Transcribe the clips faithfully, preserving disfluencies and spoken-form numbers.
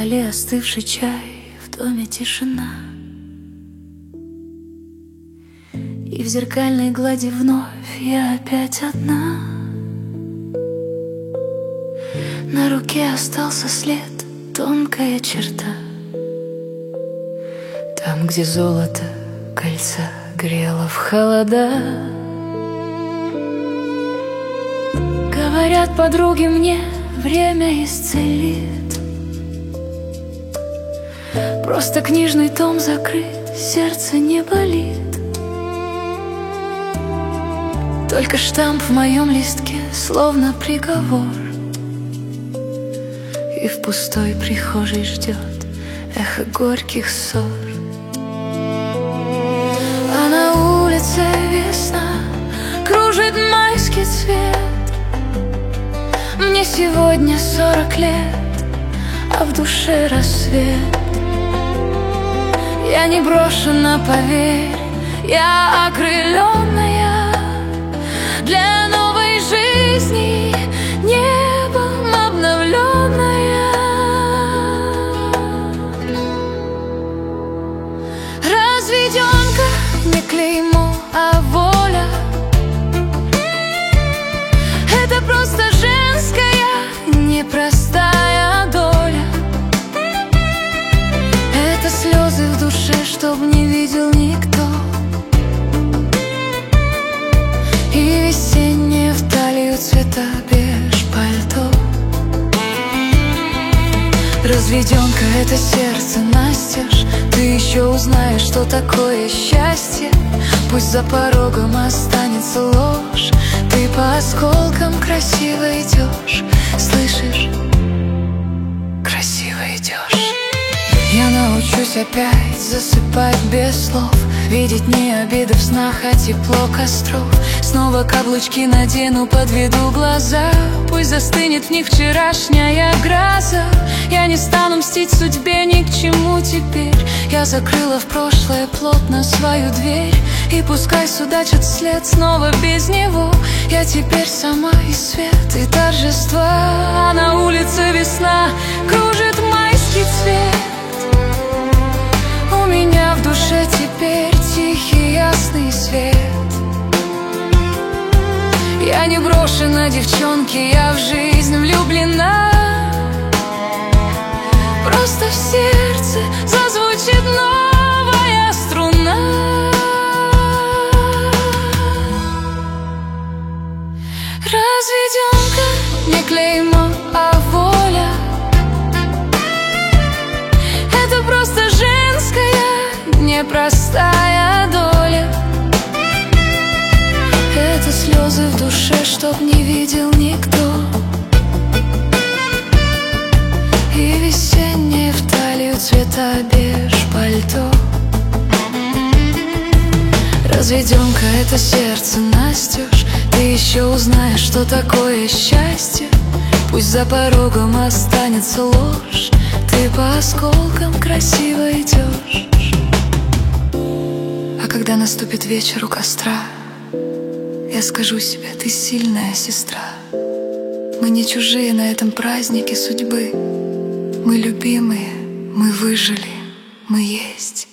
столе остывший чай, в доме тишина. И в зеркальной глади вновь я опять одна. На руке остался след, тонкая черта. Там, где золото кольца грело в холода. Говорят подруги мне, время исцелит. Просто книжный том закрыт, сердце не болит. Только штамп в моем листке, словно приговор. И в пустой прихожей ждет эхо горьких ссор. А на улице весна, кружит майский цвет. Мне сегодня сорок лет, а в душе рассвет. Я не брошена, поверь, я окрыленная для новой жизни, небом обновленная. Разведенка не клеймо, а воля. Это просто женская непростая доля. Это слезы в душе, чтоб не видел никто. И весеннее в талию цвета беж пальто. Разведенка — это сердце настежь. Ты еще узнаешь, что такое счастье. Пусть за порогом останется ложь. Ты по осколкам красиво идешь. Слышишь? Красиво идешь. Я научусь опять засыпать без слов. Видеть не обиды в снах, а тепло костров. Снова каблучки надену, подведу глаза. Пусть застынет в них вчерашняя гроза. Я не стану мстить судьбе ни к чему теперь. Я закрыла в прошлое плотно свою дверь. И пускай судачат вслед снова без него. Я теперь сама и свет, и торжества. А на улице весна, кружит майский цвет. У меня в душе теперь тихий ясный свет. Я не брошена, девчонки, я в жизнь влюблена. Просто в сердце зазвучит новая струна. Разведенка не клеймо, а воля. Это просто женская непростая доля. Это слезы в душе, чтоб не видел никто. И весеннее в талию цвета беж пальто. Разведенка — это сердце настежь. Ты еще узнаешь, что такое счастье. Пусть за порогом останется ложь. Ты по осколкам красиво идешь. А когда наступит вечер у костра, я скажу себе: ты сильная сестра. Мы не чужие на этом празднике судьбы. Мы любимые, мы выжили, мы есть.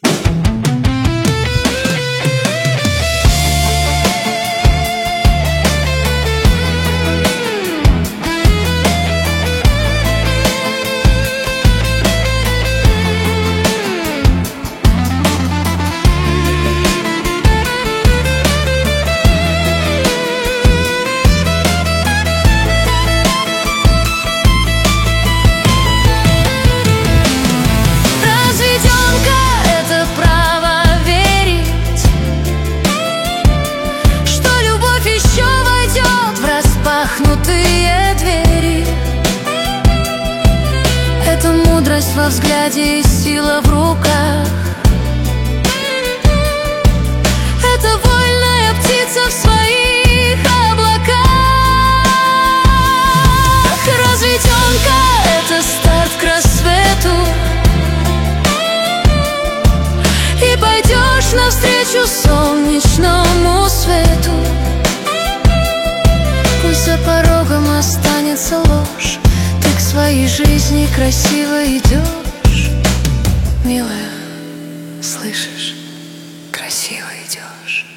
Это мудрость во взгляде и сила в руках. Это вольная птица в своих облаках. Разведенка — это старт к рассвету. И пойдешь навстречу солнечному свету. Пусть за порогом останется ложь. Ты к своей жизни красиво идешь, милая, слышишь, красиво идешь.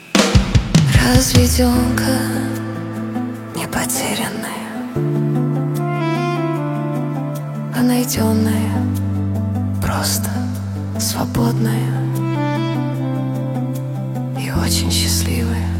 Разведенка не потерянная, а найденная, просто свободная и очень счастливая.